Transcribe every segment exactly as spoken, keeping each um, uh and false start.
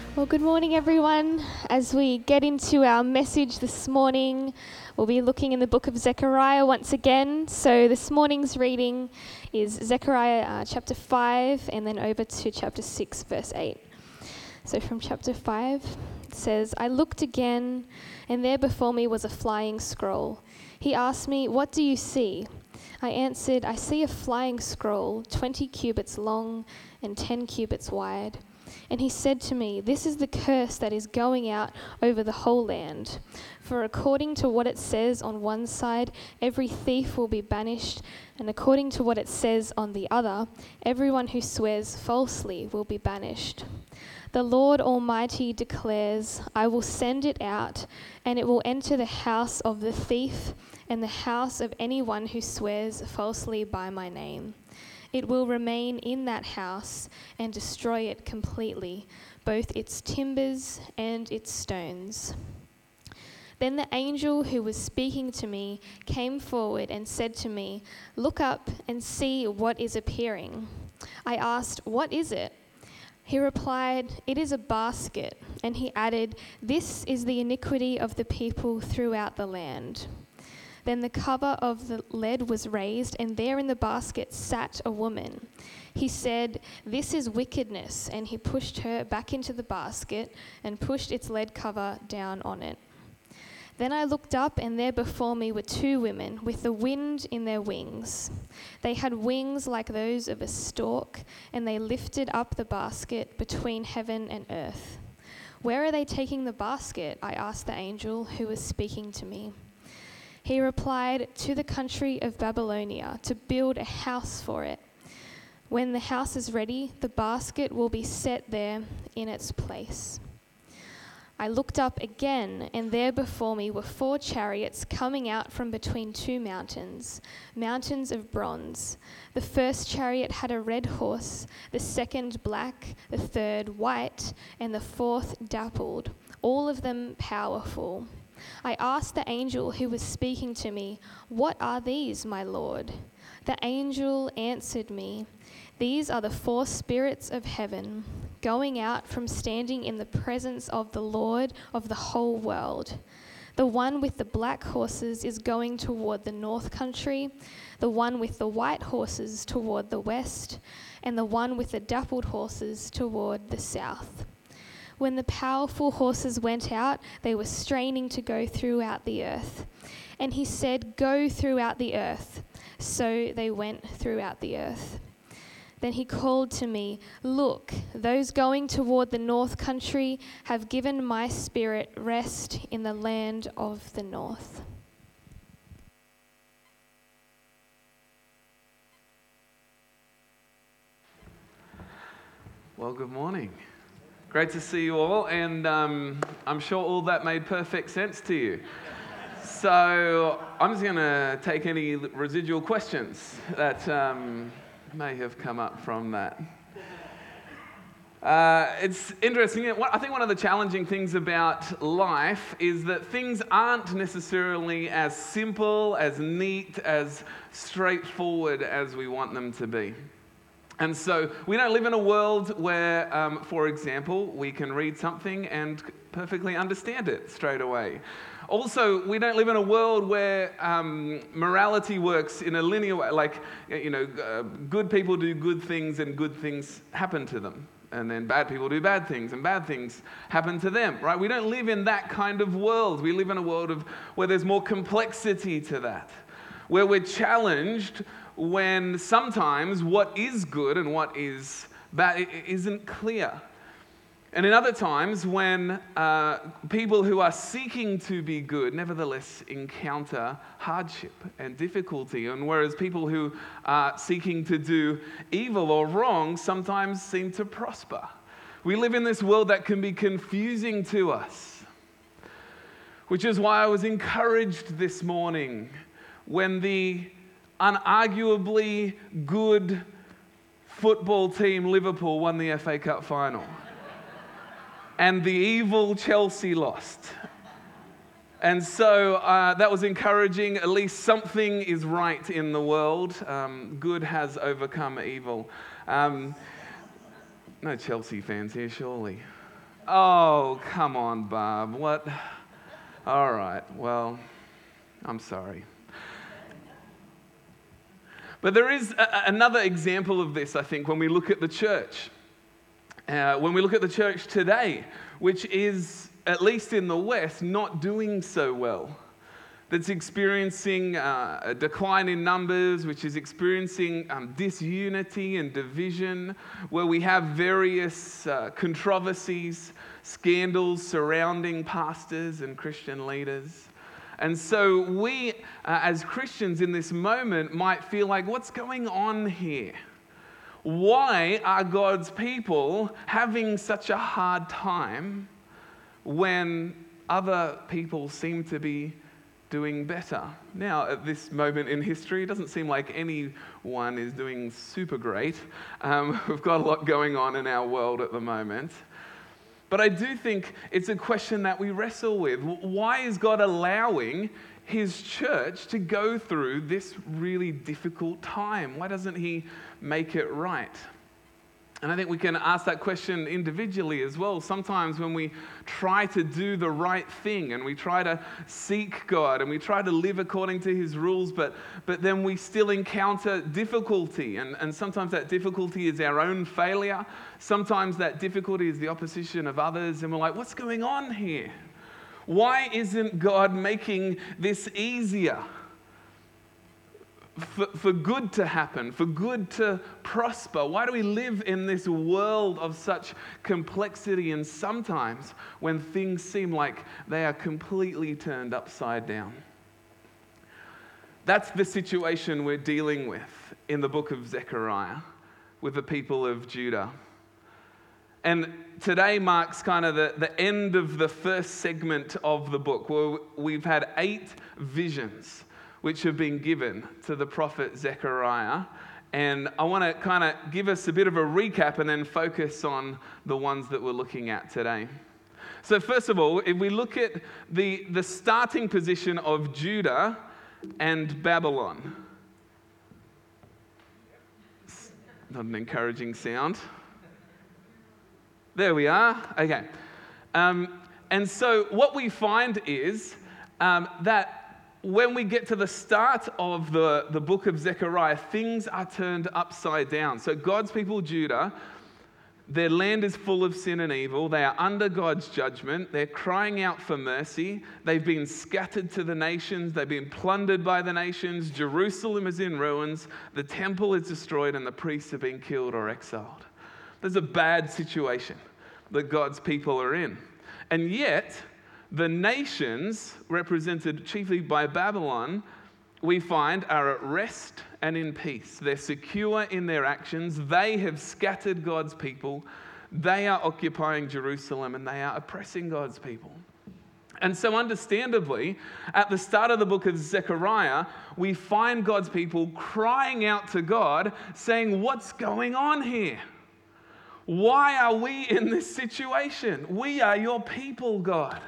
Well, good morning, everyone. As we get into our message this morning, we'll be looking in the book of Zechariah once again. So this morning's reading is Zechariah uh, chapter five and then over to chapter six, verse eight. So from chapter five, it says, I looked again, and there before me was a flying scroll. He asked me, "What do you see?" I answered, "I see a flying scroll, twenty cubits long and ten cubits wide." And he said to me, "This is the curse that is going out over the whole land. For according to what it says on one side, every thief will be banished, and according to what it says on the other, everyone who swears falsely will be banished. The Lord Almighty declares, I will send it out, and it will enter the house of the thief and the house of anyone who swears falsely by my name. It will remain in that house and destroy it completely, both its timbers and its stones." Then the angel who was speaking to me came forward and said to me, "Look up and see what is appearing." I asked, "What is it?" He replied, "It is a basket." And he added, "This is the iniquity of the people throughout the land." Then the cover of the lead was raised, and there in the basket sat a woman. He said, "This is wickedness," and he pushed her back into the basket and pushed its lead cover down on it. Then I looked up, and there before me were two women with the wind in their wings. They had wings like those of a stork, and they lifted up the basket between heaven and earth. "Where are they taking the basket?" I asked the angel who was speaking to me. He replied, "To the country of Babylonia, to build a house for it. When the house is ready, the basket will be set there in its place." I looked up again, and there before me were four chariots coming out from between two mountains, mountains of bronze. The first chariot had a red horse, the second black, the third white, and the fourth dappled, all of them powerful. I asked the angel who was speaking to me, "What are these, my Lord?" The angel answered me, "These are the four spirits of heaven, going out from standing in the presence of the Lord of the whole world. The one with the black horses is going toward the north country, the one with the white horses toward the west, and the one with the dappled horses toward the south." When the powerful horses went out, they were straining to go throughout the earth. And he said, "Go throughout the earth." So they went throughout the earth. Then he called to me, "Look, those going toward the north country have given my spirit rest in the land of the north." Well, good morning. Great to see you all, and um, I'm sure all that made perfect sense to you. So I'm just going to take any residual questions that um, may have come up from that. Uh, it's interesting. I think one of the challenging things about life is that things aren't necessarily as simple, as neat, as straightforward as we want them to be. And so we don't live in a world where, um, for example, we can read something and perfectly understand it straight away. Also, we don't live in a world where um, morality works in a linear way, like, you know, uh, good people do good things and good things happen to them. And then bad people do bad things and bad things happen to them, right? We don't live in that kind of world. We live in a world of where there's more complexity to that, where we're challenged when sometimes what is good and what is bad isn't clear. And in other times when uh, people who are seeking to be good nevertheless encounter hardship and difficulty, and whereas people who are seeking to do evil or wrong sometimes seem to prosper. We live in this world that can be confusing to us, which is why I was encouraged this morning when the unarguably good football team Liverpool won the F A Cup final and the evil Chelsea lost. And so uh, that was encouraging. At least something is right in the world. Um, good has overcome evil. Um, no Chelsea fans here, surely. Oh, come on, Barb. What? All right, well, I'm sorry. But there is a- another example of this, I think, when we look at the church. Uh, when we look at the church today, which is, at least in the West, not doing so well. That's experiencing uh, a decline in numbers, which is experiencing um, disunity and division, where we have various uh, controversies, scandals surrounding pastors and Christian leaders. And so we, uh, as Christians in this moment, might feel like, what's going on here? Why are God's people having such a hard time when other people seem to be doing better? Now, at this moment in history, it doesn't seem like anyone is doing super great. Um, we've got a lot going on in our world at the moment. But I do think it's a question that we wrestle with. Why is God allowing His church to go through this really difficult time? Why doesn't He make it right? And I think we can ask that question individually as well. Sometimes when we try to do the right thing and we try to seek God and we try to live according to His rules, but, but then we still encounter difficulty. And, and sometimes that difficulty is our own failure. Sometimes that difficulty is the opposition of others. And we're like, what's going on here? Why isn't God making this easier? For, for good to happen, for good to prosper? Why do we live in this world of such complexity and sometimes when things seem like they are completely turned upside down? That's the situation we're dealing with in the book of Zechariah with the people of Judah. And today marks kind of the, the end of the first segment of the book, where we've had eight visions which have been given to the prophet Zechariah. And I want to kind of give us a bit of a recap and then focus on the ones that we're looking at today. So first of all, if we look at the, the starting position of Judah and Babylon. It's not an encouraging sound. There we are. Okay. Um, and so what we find is um, that when we get to the start of the, the book of Zechariah, things are turned upside down. So God's people, Judah, their land is full of sin and evil. They are under God's judgment. They're crying out for mercy. They've been scattered to the nations. They've been plundered by the nations. Jerusalem is in ruins. The temple is destroyed and the priests have been killed or exiled. There's a bad situation that God's people are in. And yet, the nations, represented chiefly by Babylon, we find are at rest and in peace. They're secure in their actions. They have scattered God's people. They are occupying Jerusalem and they are oppressing God's people. And so understandably, at the start of the book of Zechariah, we find God's people crying out to God, saying, what's going on here? Why are we in this situation? We are your people, God.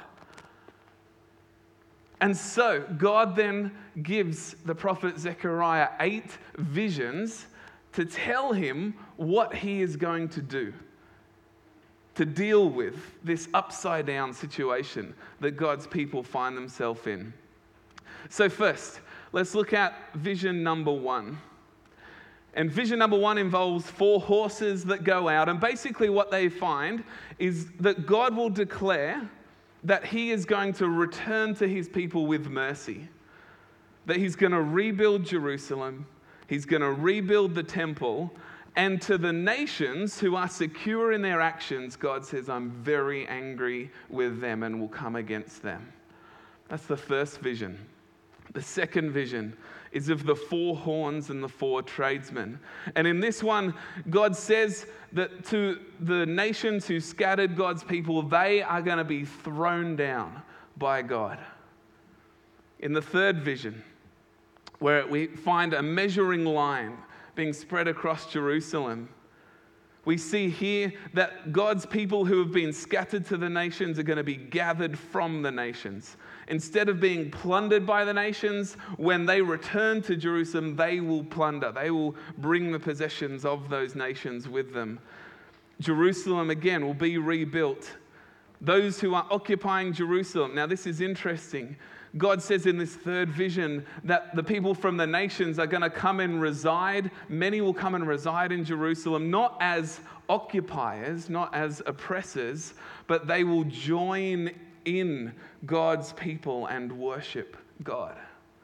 And so God then gives the prophet Zechariah eight visions to tell him what he is going to do to deal with this upside down situation that God's people find themselves in. So first, let's look at vision number one. And vision number one involves four horses that go out. And basically what they find is that God will declare that he is going to return to his people with mercy. That he's going to rebuild Jerusalem. He's going to rebuild the temple. And to the nations who are secure in their actions, God says, I'm very angry with them and will come against them. That's the first vision. The second vision is of the four horns and the four tradesmen. And in this one, God says that to the nations who scattered God's people, they are going to be thrown down by God. In the third vision, where we find a measuring line being spread across Jerusalem, we see here that God's people who have been scattered to the nations are going to be gathered from the nations. Instead of being plundered by the nations, when they return to Jerusalem, they will plunder. They will bring the possessions of those nations with them. Jerusalem, again, will be rebuilt. those who are occupying Jerusalem. Now, this is interesting. God says in this third vision that the people from the nations are going to come and reside. Many will come and reside in Jerusalem, not as occupiers, not as oppressors, but they will join in God's people and worship God.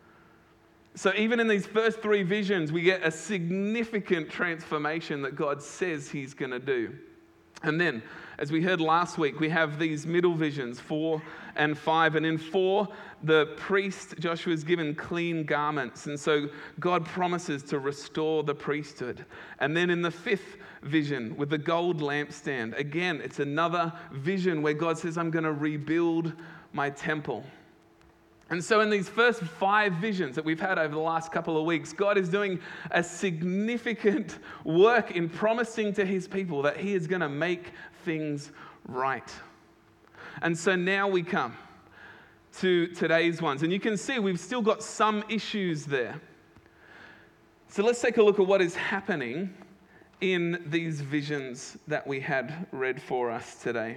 So even in these first three visions, we get a significant transformation that God says he's going to do. And then, as we heard last week, we have these middle visions, four and five. And in four, the priest, Joshua, is given clean garments. And so God promises to restore the priesthood. And then in the fifth vision, with the gold lampstand, again, it's another vision where God says, I'm going to rebuild my temple. And so in these first five visions that we've had over the last couple of weeks, God is doing a significant work in promising to his people that he is going to make things right. And so now we come to today's ones. And you can see we've still got some issues there. So let's take a look at what is happening in these visions that we had read for us today.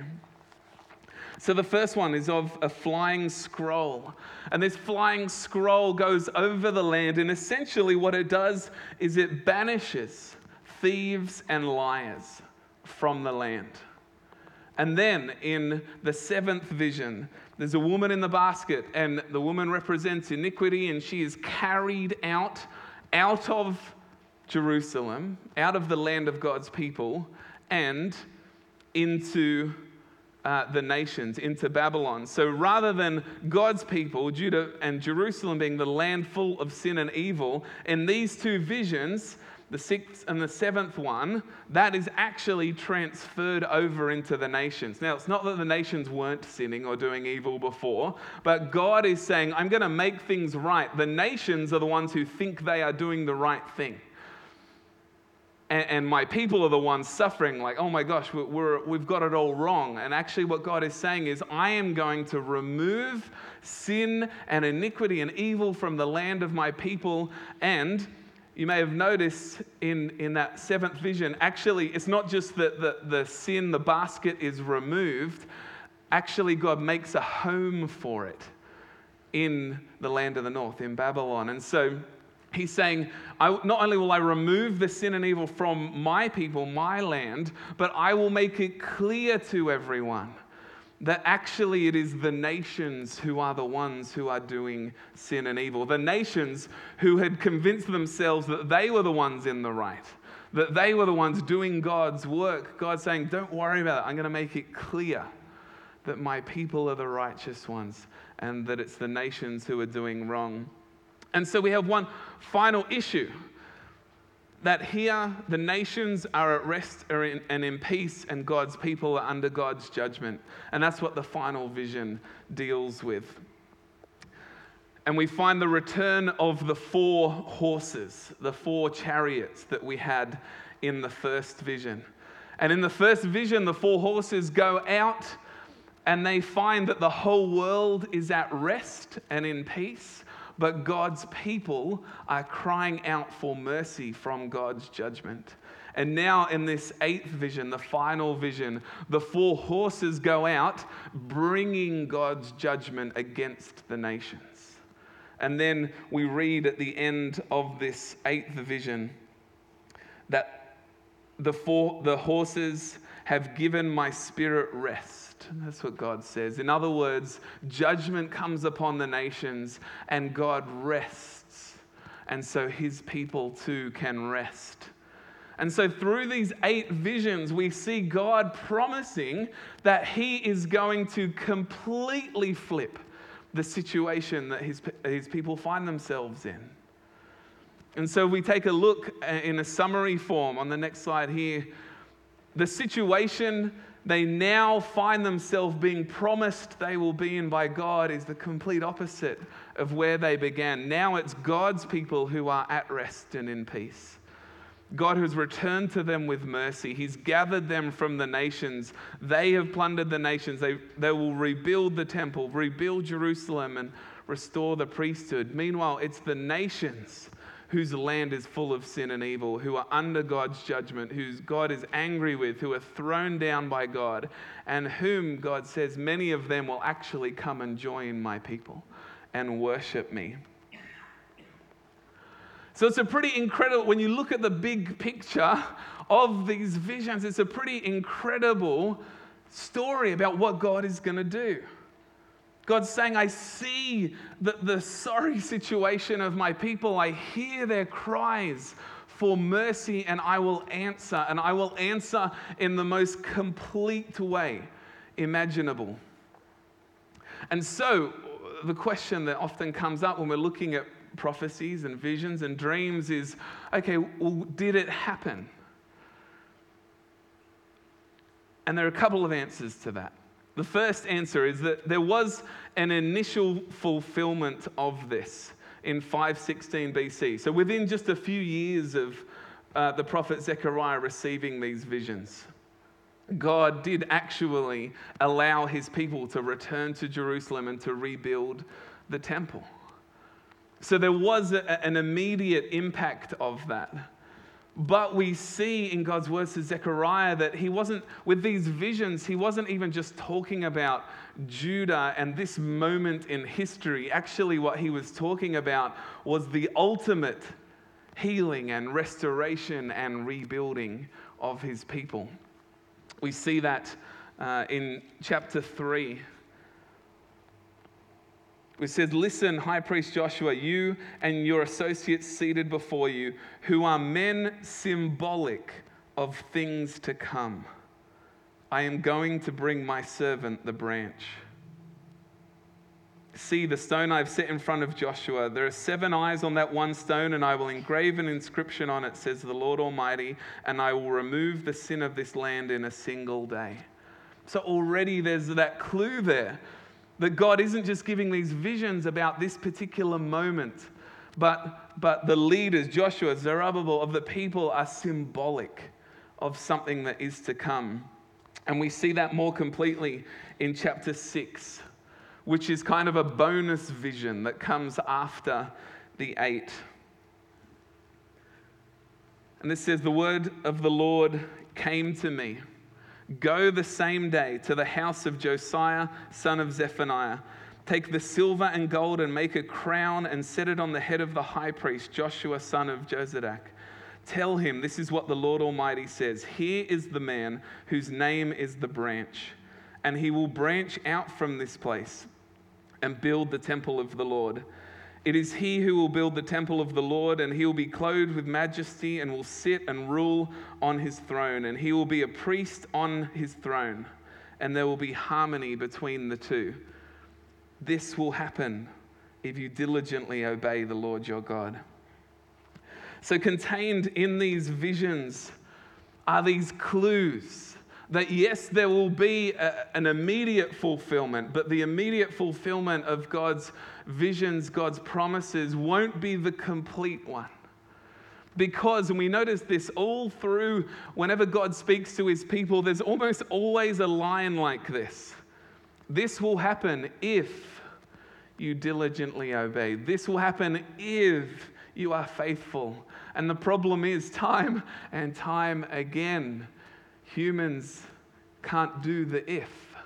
So the first one is of a flying scroll. And this flying scroll goes over the land, and essentially what it does is it banishes thieves and liars from the land. And then in the seventh vision, there's a woman in the basket, and the woman represents iniquity, and she is carried out, out of Jerusalem, out of the land of God's people, and into Uh, the nations, into Babylon. So rather than God's people, Judah and Jerusalem being the land full of sin and evil, in these two visions, the sixth and the seventh one, that is actually transferred over into the nations. Now, it's not that the nations weren't sinning or doing evil before, but God is saying, I'm going to make things right. The nations are the ones who think they are doing the right thing. And my people are the ones suffering, like, oh my gosh, we're, we've got it all wrong. And actually what God is saying is, I am going to remove sin and iniquity and evil from the land of my people. And you may have noticed in, in that seventh vision, actually, it's not just that the, the sin, the basket is removed. Actually, God makes a home for it in the land of the north, in Babylon. And so he's saying, I, not only will I remove the sin and evil from my people, my land, but I will make it clear to everyone that actually it is the nations who are the ones who are doing sin and evil. The nations who had convinced themselves that they were the ones in the right, that they were the ones doing God's work. God's saying, don't worry about it. I'm going to make it clear that my people are the righteous ones and that it's the nations who are doing wrong. And so we have one final issue, that here the nations are at rest and in peace, and God's people are under God's judgment. And that's what the final vision deals with. And we find the return of the four horses, the four chariots that we had in the first vision. And in the first vision, the four horses go out and they find that the whole world is at rest and in peace. But God's people are crying out for mercy from God's judgment. And now in this eighth vision, the final vision, the four horses go out, bringing God's judgment against the nations. And then we read at the end of this eighth vision that the four, the horses have given my spirit rest. That's what God says. In other words, judgment comes upon the nations and God rests. And so his people too can rest. And so through these eight visions, we see God promising that he is going to completely flip the situation that his, his people find themselves in. And so we take a look in a summary form on the next slide here. The situation they now find themselves being promised they will be in by God is the complete opposite of where they began. Now it's God's people who are at rest and in peace. God has returned to them with mercy. He's gathered them from the nations. They have plundered the nations. They, they will rebuild the temple, rebuild Jerusalem, and restore the priesthood. Meanwhile, it's the nations whose land is full of sin and evil, who are under God's judgment, whose God is angry with, who are thrown down by God, and whom God says many of them will actually come and join my people and worship me. So it's a pretty incredible, when you look at the big picture of these visions, it's a pretty incredible story about what God is going to do. God's saying, I see the, the sorry situation of my people. I hear their cries for mercy, and I will answer. And I will answer in the most complete way imaginable. And so the question that often comes up when we're looking at prophecies and visions and dreams is, okay, well, did it happen? And there are a couple of answers to that. The first answer is that there was an initial fulfillment of this in five sixteen B C. So within just a few years of uh, the prophet Zechariah receiving these visions, God did actually allow his people to return to Jerusalem and to rebuild the temple. So there was a, an immediate impact of that. But we see in God's words to Zechariah that he wasn't, with these visions, he wasn't even just talking about Judah and this moment in history. Actually, what he was talking about was the ultimate healing and restoration and rebuilding of his people. We see that uh, in chapter three. It says, listen, High Priest Joshua, you and your associates seated before you, who are men symbolic of things to come. I am going to bring my servant, the branch. See the stone I've set in front of Joshua. There are seven eyes on that one stone, and I will engrave an inscription on it, says the Lord Almighty, and I will remove the sin of this land in a single day. So already there's that clue there. That God isn't just giving these visions about this particular moment, but, but the leaders, Joshua, Zerubbabel, of the people are symbolic of something that is to come. And we see that more completely in chapter six, which is kind of a bonus vision that comes after the eight. And this says, the word of the Lord came to me. Go the same day to the house of Josiah, son of Zephaniah. Take the silver and gold and make a crown and set it on the head of the high priest, Joshua, son of Jozadak. Tell him, this is what the Lord Almighty says. Here is the man whose name is the branch, and he will branch out from this place and build the temple of the Lord. It is he who will build the temple of the Lord, and he will be clothed with majesty and will sit and rule on his throne, and he will be a priest on his throne, and there will be harmony between the two. This will happen if you diligently obey the Lord your God. So contained in these visions are these clues that yes, there will be a, an immediate fulfillment, but the immediate fulfillment of God's visions, God's promises, won't be the complete one. Because, and we notice this all through, whenever God speaks to his people, there's almost always a line like this. This will happen if you diligently obey. This will happen if you are faithful. And the problem is, time and time again, humans can't do the if.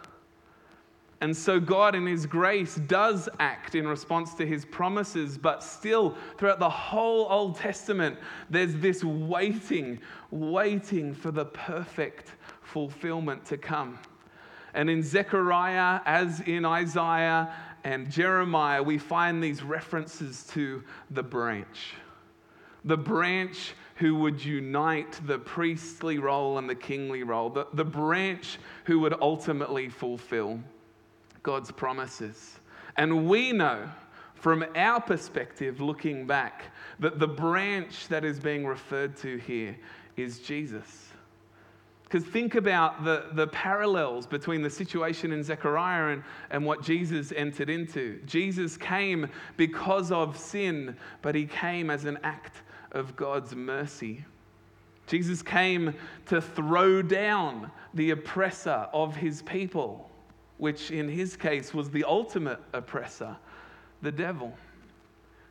And so God in his grace does act in response to his promises, but still throughout the whole Old Testament, there's this waiting, waiting for the perfect fulfillment to come. And in Zechariah, as in Isaiah and Jeremiah, we find these references to the branch. The branch who would unite the priestly role and the kingly role. The, the branch who would ultimately fulfill God's promises. And we know from our perspective, looking back, that the branch that is being referred to here is Jesus. Because think about the, the parallels between the situation in Zechariah and, and what Jesus entered into. Jesus came because of sin, but he came as an act of God's mercy. Jesus came to throw down the oppressor of his people, which in his case was the ultimate oppressor, the devil.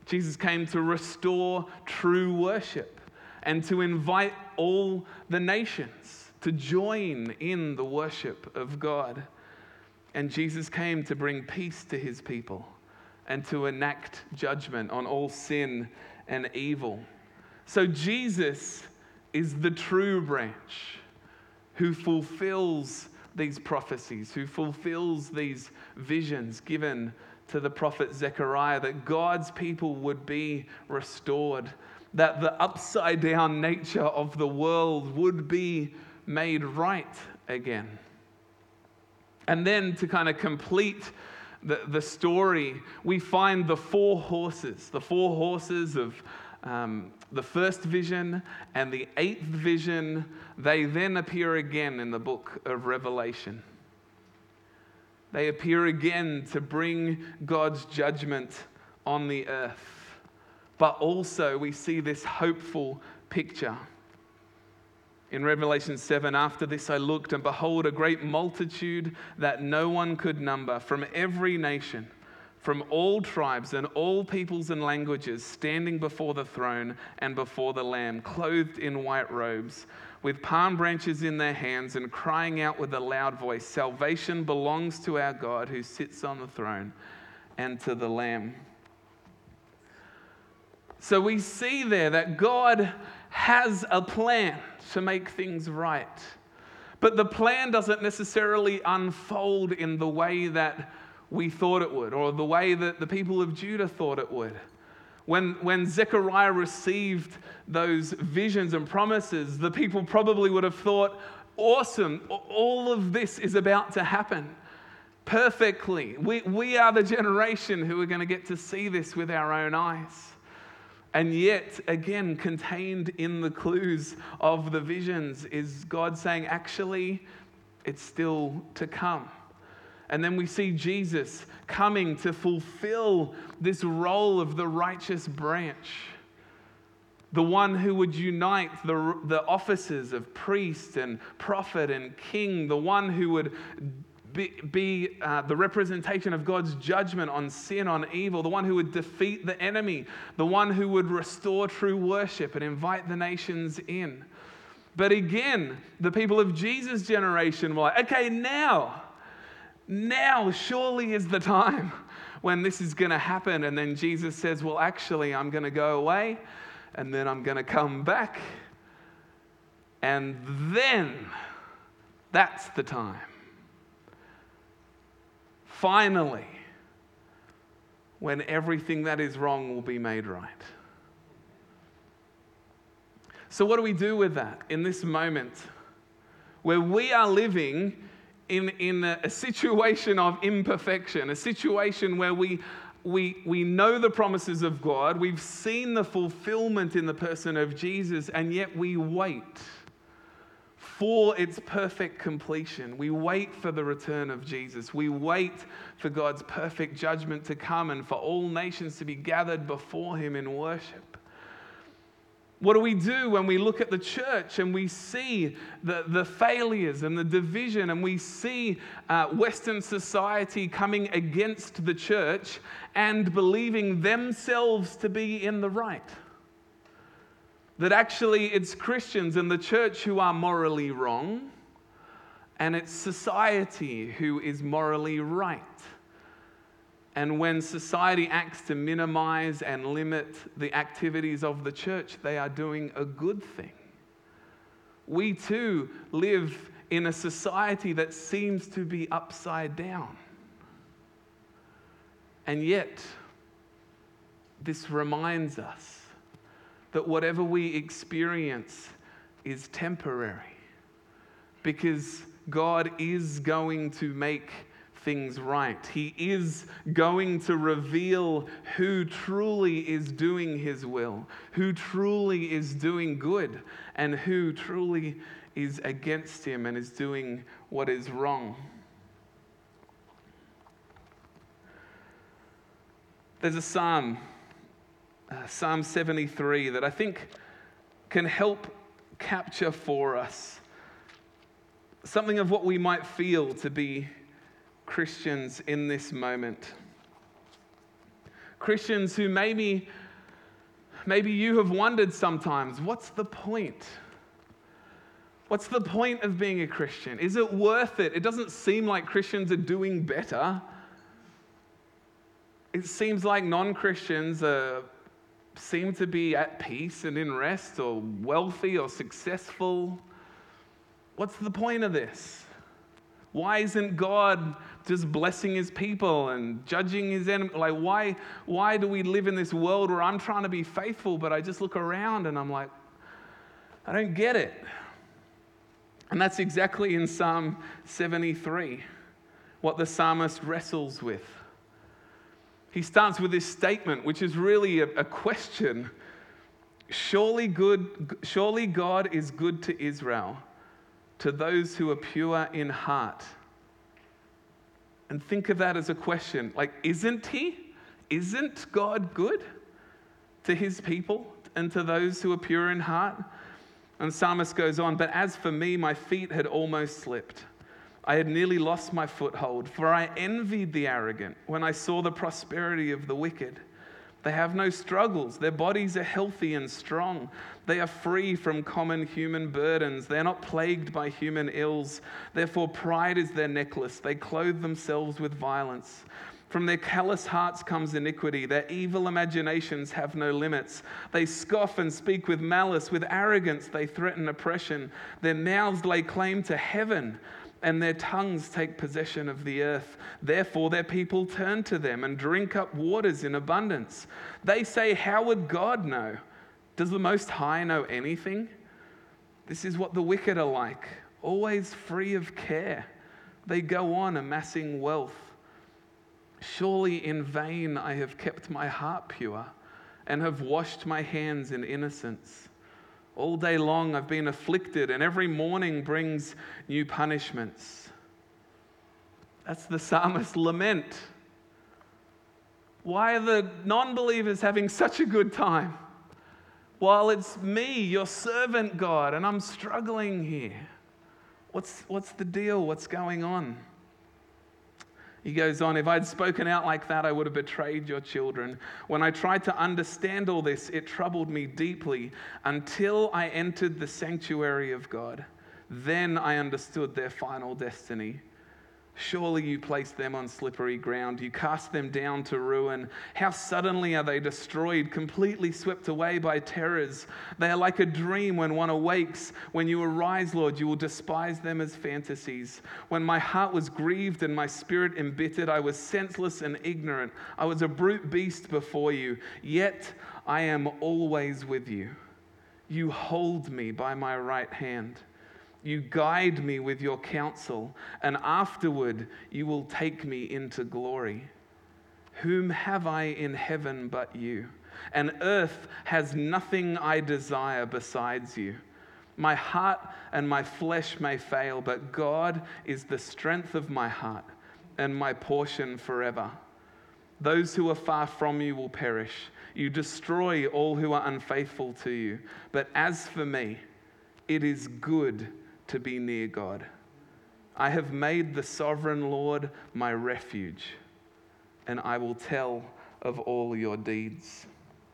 Jesus came to restore true worship and to invite all the nations to join in the worship of God. And Jesus came to bring peace to his people and to enact judgment on all sin and evil. So Jesus is the true branch who fulfills these prophecies, who fulfills these visions given to the prophet Zechariah, that God's people would be restored, that the upside down nature of the world would be made right again. And then to kind of complete the, the story, we find the four horses, the four horses of um, the first vision and the eighth vision. They then appear again in the book of Revelation. They appear again to bring God's judgment on the earth. But also we see this hopeful picture. In Revelation seven, after this I looked, and behold, a great multitude that no one could number, from every nation, from all tribes and all peoples and languages, standing before the throne and before the Lamb, clothed in white robes, with palm branches in their hands, and crying out with a loud voice, "Salvation belongs to our God who sits on the throne and to the Lamb." So we see there that God has a plan to make things right. But the plan doesn't necessarily unfold in the way that we thought it would, or the way that the people of Judah thought it would. When, when Zechariah received those visions and promises, the people probably would have thought, awesome, all of this is about to happen perfectly. We, we are the generation who are going to get to see this with our own eyes. And yet, again, contained in the clues of the visions is God saying, actually, it's still to come. And then we see Jesus coming to fulfill this role of the righteous branch, the one who would unite the, the offices of priest and prophet and king, the one who would be, be uh, the representation of God's judgment on sin, on evil, the one who would defeat the enemy, the one who would restore true worship and invite the nations in. But again, the people of Jesus' generation were like, okay, now, now surely is the time when this is going to happen. And then Jesus says, well, actually, I'm going to go away and then I'm going to come back. And then that's the time. Finally, when everything that is wrong will be made right. So what do we do with that in this moment where we are living in, in a, a situation of imperfection, a situation where we, we, we know the promises of God, we've seen the fulfillment in the person of Jesus, and yet we wait for its perfect completion. We wait for the return of Jesus. We wait for God's perfect judgment to come and for all nations to be gathered before him in worship. What do we do when we look at the church and we see the, the failures and the division, and we see uh, Western society coming against the church and believing themselves to be in the right? That actually it's Christians and the church who are morally wrong, and it's society who is morally right. And when society acts to minimize and limit the activities of the church, they are doing a good thing. We too live in a society that seems to be upside down. And yet, this reminds us that whatever we experience is temporary, because God is going to make things right. He is going to reveal who truly is doing his will, who truly is doing good, and who truly is against him and is doing what is wrong. There's a psalm, Uh, Psalm seventy-three, that I think can help capture for us something of what we might feel to be Christians in this moment. Christians who maybe, maybe you have wondered sometimes, what's the point? What's the point of being a Christian? Is it worth it? It doesn't seem like Christians are doing better. It seems like non-Christians are, seem to be at peace and in rest, or wealthy or successful. What's the point of this? Why isn't God just blessing his people and judging his enemy? Like, why, why do we live in this world where I'm trying to be faithful, but I just look around and I'm like, I don't get it. And that's exactly in Psalm seventy-three, what the psalmist wrestles with. He starts with this statement, which is really a, a question. Surely good, surely God is good to Israel, to those who are pure in heart. And think of that as a question. Like, isn't he? Isn't God good to his people and to those who are pure in heart? And the psalmist goes on, but as for me, my feet had almost slipped. I had nearly lost my foothold, for I envied the arrogant when I saw the prosperity of the wicked. They have no struggles. Their bodies are healthy and strong. They are free from common human burdens. They are not plagued by human ills. Therefore, pride is their necklace. They clothe themselves with violence. From their callous hearts comes iniquity. Their evil imaginations have no limits. They scoff and speak with malice. With arrogance, they threaten oppression. Their mouths lay claim to heaven, and their tongues take possession of the earth. Therefore, their people turn to them and drink up waters in abundance. They say, how would God know? Does the Most High know anything? This is what the wicked are like, always free of care. They go on amassing wealth. Surely in vain I have kept my heart pure and have washed my hands in innocence. All day long I've been afflicted, and every morning brings new punishments. That's the psalmist's lament. Why are the non-believers having such a good time, while it's me, your servant God, and I'm struggling here? What's, what's the deal? What's going on? He goes on, if I'd spoken out like that, I would have betrayed your children. When I tried to understand all this, it troubled me deeply until I entered the sanctuary of God. Then I understood their final destiny. Surely you placed them on slippery ground. You cast them down to ruin. How suddenly are they destroyed, completely swept away by terrors. They are like a dream when one awakes. When you arise, Lord, you will despise them as fantasies. When my heart was grieved and my spirit embittered, I was senseless and ignorant. I was a brute beast before you. Yet I am always with you. You hold me by my right hand. You guide me with your counsel, and afterward you will take me into glory. Whom have I in heaven but you? And earth has nothing I desire besides you. My heart and my flesh may fail, but God is the strength of my heart and my portion forever. Those who are far from you will perish. You destroy all who are unfaithful to you. But as for me, it is good to be near God. I have made the sovereign Lord my refuge, and I will tell of all your deeds.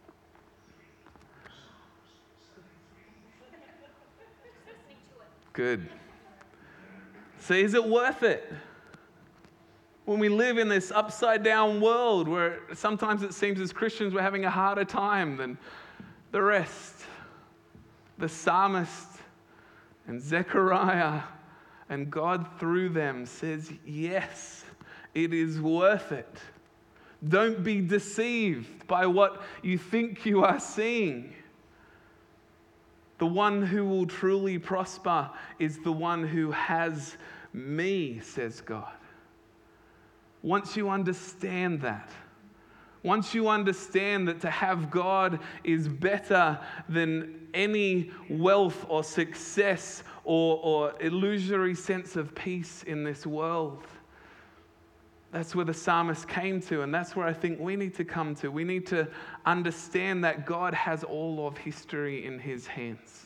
Good. So is it worth it? When we live in this upside down world where sometimes it seems as Christians we're having a harder time than the rest. The psalmist and Zechariah and God through them says, yes, it is worth it. Don't be deceived by what you think you are seeing. The one who will truly prosper is the one who has me, says God. Once you understand that, once you understand that to have God is better than any wealth or success or, or illusory sense of peace in this world, that's where the psalmist came to, and that's where I think we need to come to. We need to understand that God has all of history in his hands.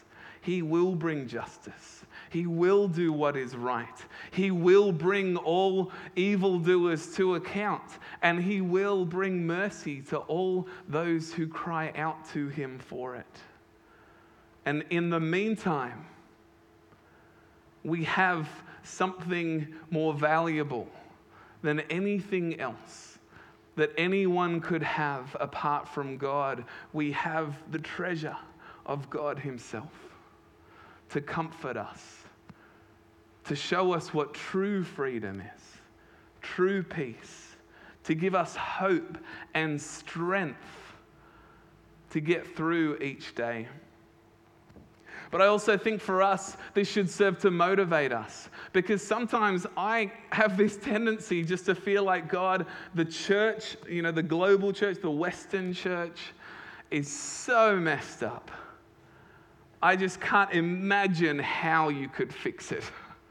He will bring justice. He will do what is right. He will bring all evildoers to account. And he will bring mercy to all those who cry out to him for it. And in the meantime, we have something more valuable than anything else that anyone could have apart from God. We have the treasure of God himself to comfort us, to show us what true freedom is, true peace, to give us hope and strength to get through each day. But I also think for us, this should serve to motivate us, because sometimes I have this tendency just to feel like God, the church, you know, the global church, the Western church is so messed up. I just can't imagine how you could fix it.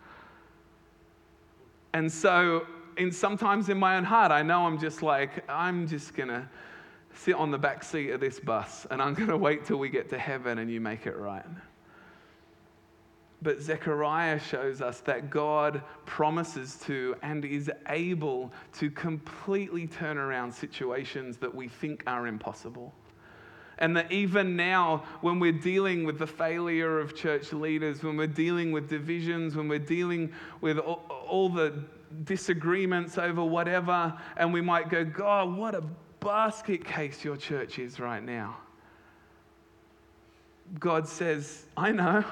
And so in sometimes in my own heart, I know I'm just like, I'm just going to sit on the back seat of this bus and I'm going to wait till we get to heaven and you make it right. But Zechariah shows us that God promises to and is able to completely turn around situations that we think are impossible. And that even now, when we're dealing with the failure of church leaders, when we're dealing with divisions, when we're dealing with all, all the disagreements over whatever, and we might go, God, what a basket case your church is right now. God says, I know,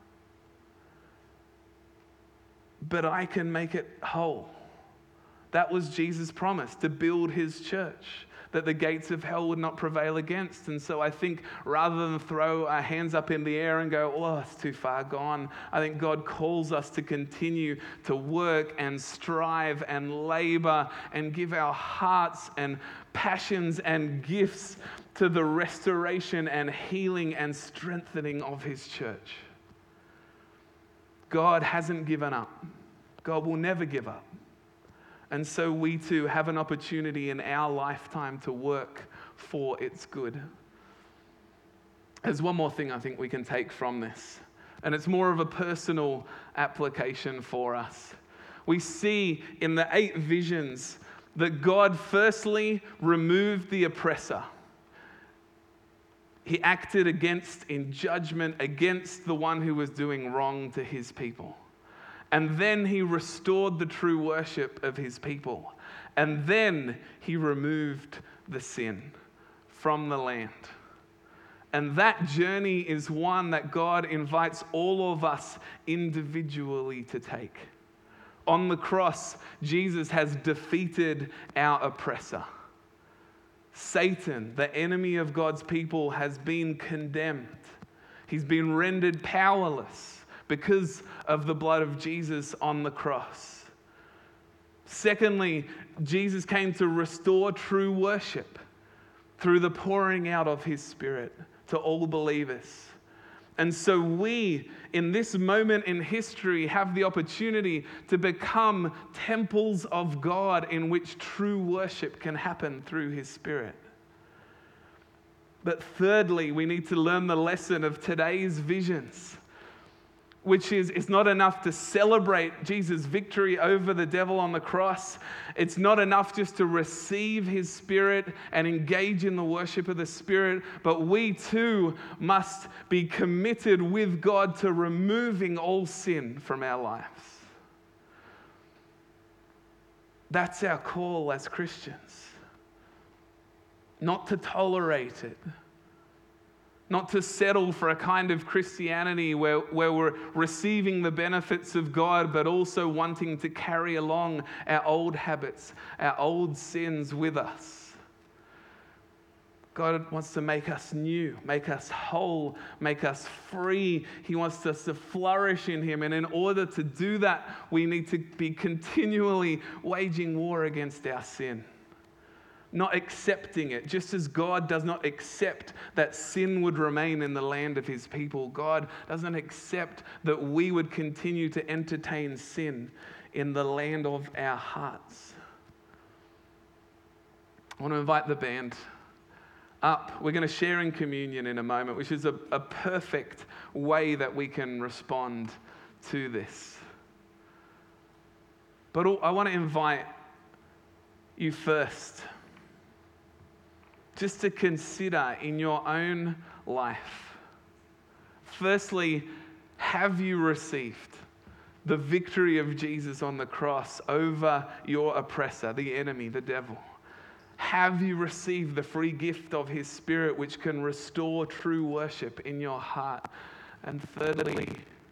but I can make it whole. That was Jesus' promise, to build his church, that the gates of hell would not prevail against. And so I think rather than throw our hands up in the air and go, oh, it's too far gone, I think God calls us to continue to work and strive and labor and give our hearts and passions and gifts to the restoration and healing and strengthening of his church. God hasn't given up. God will never give up. And so we too have an opportunity in our lifetime to work for its good. There's one more thing I think we can take from this, and it's more of a personal application for us. We see in the eight visions that God firstly removed the oppressor. He acted against, in judgment, against the one who was doing wrong to his people. And then he restored the true worship of his people. And then he removed the sin from the land. And that journey is one that God invites all of us individually to take. On the cross, Jesus has defeated our oppressor. Satan, the enemy of God's people, has been condemned. He's been rendered powerless because of the blood of Jesus on the cross. Secondly, Jesus came to restore true worship through the pouring out of his Spirit to all believers. And so we, in this moment in history, have the opportunity to become temples of God in which true worship can happen through his Spirit. But thirdly, we need to learn the lesson of today's visions, which is, it's not enough to celebrate Jesus' victory over the devil on the cross. It's not enough just to receive his Spirit and engage in the worship of the Spirit, but we too must be committed with God to removing all sin from our lives. That's our call as Christians. Not to tolerate it. Not to settle for a kind of Christianity where, where we're receiving the benefits of God, but also wanting to carry along our old habits, our old sins with us. God wants to make us new, make us whole, make us free. He wants us to flourish in him. And in order to do that, we need to be continually waging war against our sin. Not accepting it. Just as God does not accept that sin would remain in the land of his people, God doesn't accept that we would continue to entertain sin in the land of our hearts. I want to invite the band up. We're going to share in communion in a moment, which is a, a perfect way that we can respond to this. But I want to invite you first just to consider in your own life. Firstly, have you received the victory of Jesus on the cross over your oppressor, the enemy, the devil? Have you received the free gift of his Spirit, which can restore true worship in your heart? And thirdly,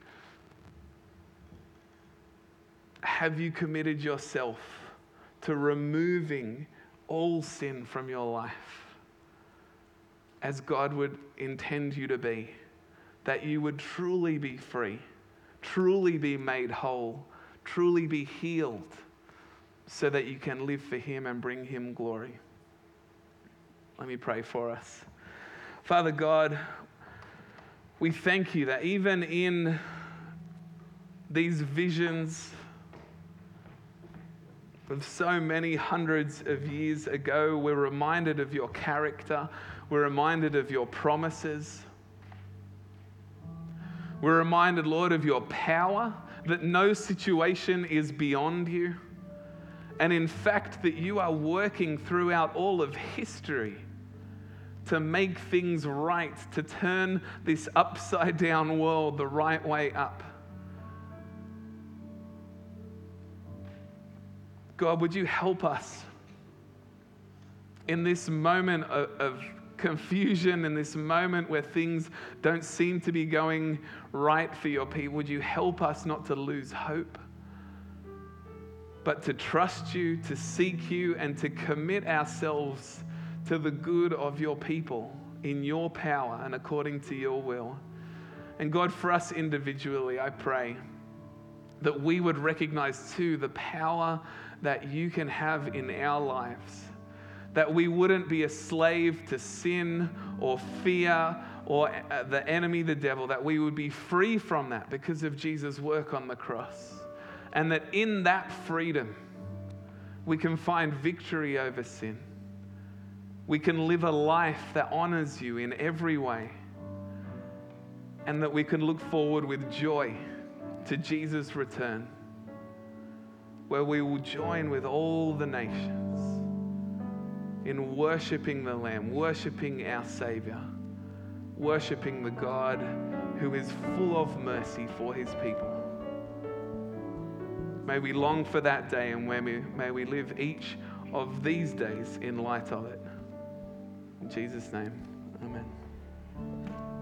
have you committed yourself to removing all sin from your life as God would intend you to be, that you would truly be free, truly be made whole, truly be healed, so that you can live for him and bring him glory? Let me pray for us. Father God, we thank you that even in these visions of so many hundreds of years ago, we're reminded of your character, we're reminded of your promises. We're reminded, Lord, of your power, that no situation is beyond you. And in fact, that you are working throughout all of history to make things right, to turn this upside down world the right way up. God, would you help us in this moment of, of confusion, in this moment where things don't seem to be going right for your people? Would you help us not to lose hope, but to trust you, to seek you, and to commit ourselves to the good of your people in your power and according to your will. And God, for us individually, I pray that we would recognize too the power that you can have in our lives, that we wouldn't be a slave to sin or fear or the enemy, the devil, that we would be free from that because of Jesus' work on the cross. And that in that freedom, we can find victory over sin. We can live a life that honors you in every way. And that we can look forward with joy to Jesus' return, where we will join with all the nations in worshiping the Lamb, worshiping our Savior, worshiping the God who is full of mercy for his people. May we long for that day, and may we, may we live each of these days in light of it. In Jesus' name, amen.